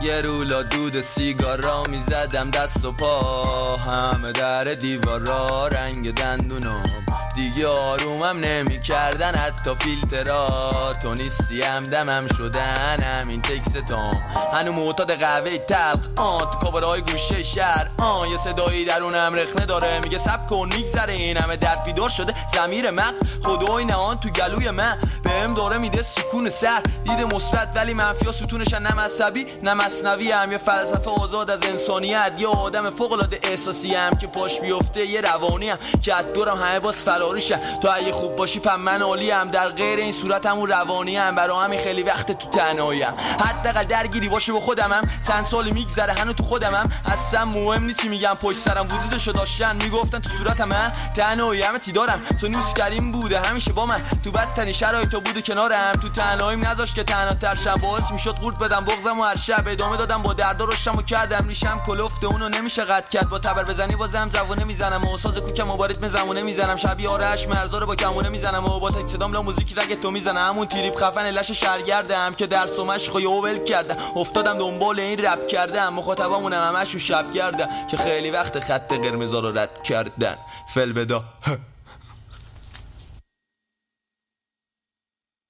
یه رولا دود سیگارا میزدم دست و پا، همه در دیوارا رنگ دندونم دیگه آرومم نمی کردن، حتی فیلترها تو نیستی همدمم شدن همین تکستام. هنو معتاد قهوه تلخ تو کابرهای گوشه شهر یه صدایی درونم رخنه داره میگه سب کن میگذره، این همه درد بیدار شده ضمیر من، خدای نهان تو گلوی من بهم داره میده سکون سر، دید مثبت ولی منفی ستونشن، نه مذهبی نه مثنوی هم، یه فلسفه آزاد از انسانیت، یه آدم فوق العاده احساسی هم که پاش بیفته، یه روانی هم که از دورم همه باز فراریشن. تو اگه خوب باشی پس من عالی ام، در غیر این صورت همون روانی ام، برای همین خیلی وقت تو تنهایی ام، حداقل درگیری باشه با خودم هم، چند سالی میگذره هنوز تو خودم هم، اصلا مهم نیست چی میگم پشت سرم، وجودشو داشتن میگفتن تو صورتم من تنهایی ام دارم، تو نوش کریم بوده همیشه با من، تو بدترین شرایط تو بوده کنارم، تو تنهاییم نذاش که تنها تر شم، باعث میشد قورت بدم بغضم و هر شب ادامه دادم با درد و رشتم و کردم ریشم کلفت اونو نمیشه قطع کرد، با تبر بزنی بازم زبونه میزنم و ساز کوکم و با ریتم زمونه میزنم، شبیه آرش مرزا رو با کمونه میزنم و با تک صدام لا موزیک رگ تو میزنم، همون تریپ خفن لش شهرگردم که درس و مشق و ول کردم، افتادم دنبال این رپ کردم، مخاطبامونم همشون شب گردن که خیلی وقت خط قرمز رو رد کردن. فل بدا